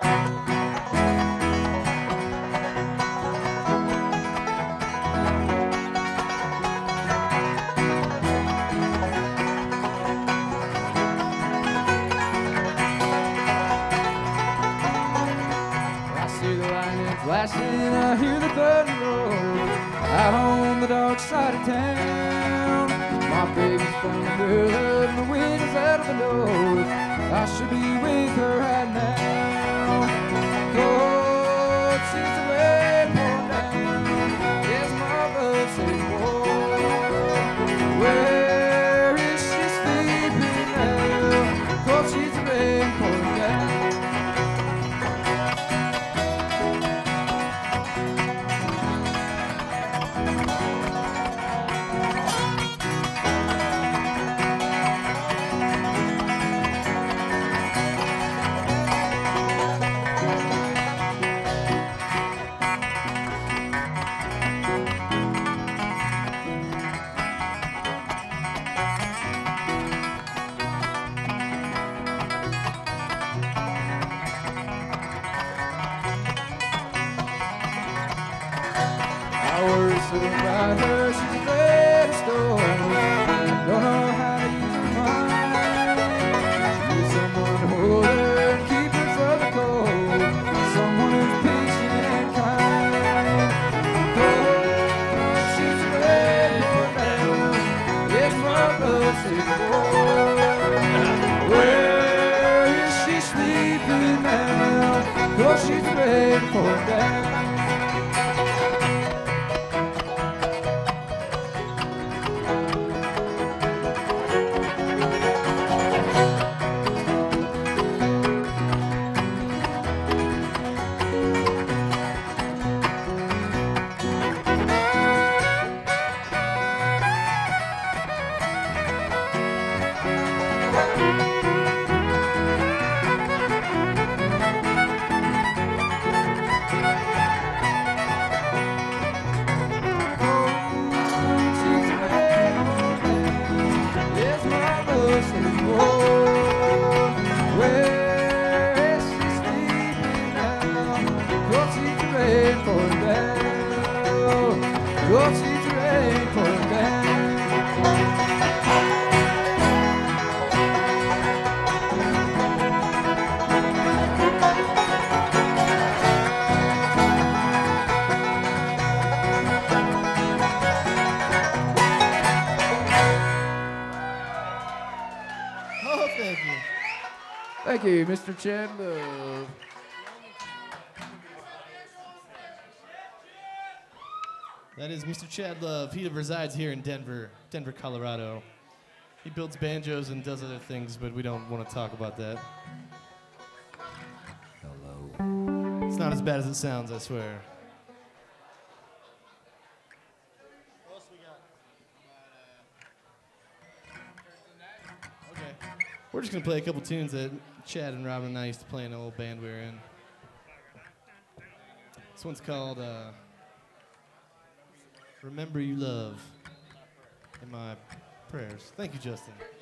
Flashing, I hear the thunder roll out on the dark side of town. My baby's found the girl and the wind is out of the door. I should be with her right now. Lord, she's away pouring down. Yes, my love says, whoa, where is she sleeping now? Lord, she's away pouring down. I worry so about her, she's afraid of storms. I don't know how to use her mind. She needs someone to hold her and keep her from the cold. Someone who's patient and kind. Oh, she's afraid for down. Yes, my love says, oh, where is she sleeping now? Oh, she's afraid for down. Thank you, Mr. Chad Love. That is Mr. Chad Love. He resides here in Denver, Colorado. He builds banjos and does other things, but we don't want to talk about that. Hello. It's not as bad as it sounds, I swear. What else we got? Okay. We're just going to play a couple tunes that Chad and Robin and I used to play in an old band we were in. This one's called Remember You Love in My Prayers. Thank you, Justin.